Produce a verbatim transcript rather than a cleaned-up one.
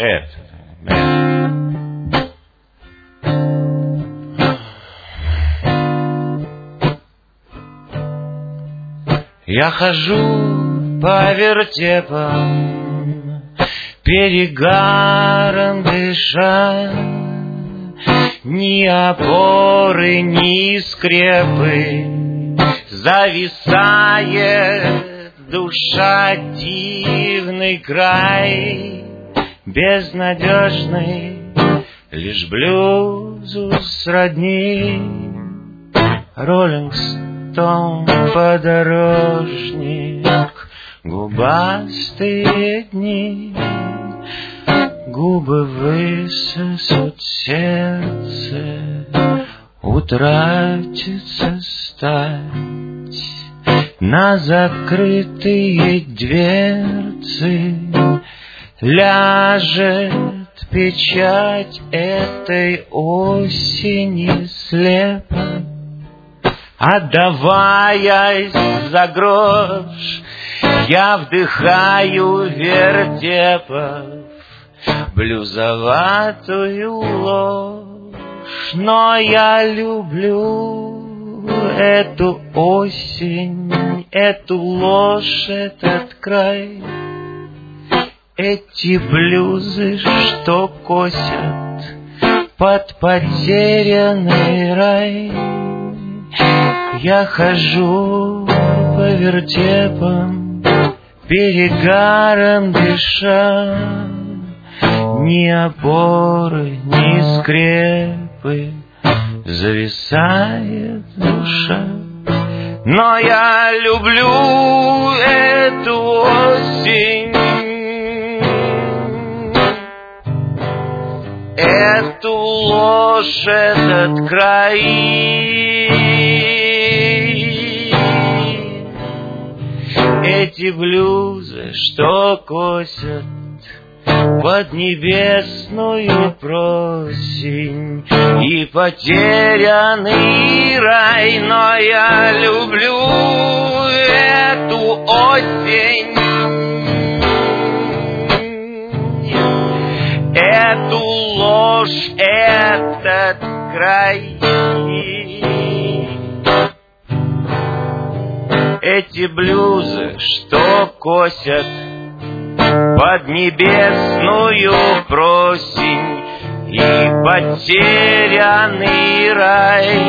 это, это. Я хожу по вертепам, перегаром дыша, ни опоры, ни скрепы, зависает душа, дивный край, безнадежный, лишь блюзу сродни. Роллинг Стоун, подорожник, губастые дни, губы высосут сердце, утратится стать. На закрытые дверцы ляжет печать этой осени слепо. Отдаваясь за грош, я вдыхаю вертепов блюзоватую ложь, но я люблю эту осень, эту ложь, этот край, эти блюзы, что косят под потерянный рай. Я хожу по вертепам, перегаром дыша, ни опоры, ни скрепы, зависает душа. Но я люблю эту осень, эту ложь, этот край, эти блюзы, что косят под небесную просень и потерянный рай. Но я люблю эту осень, эту ложь, этот край, эти блюзы, что косят под небесную просень и потерянный рай.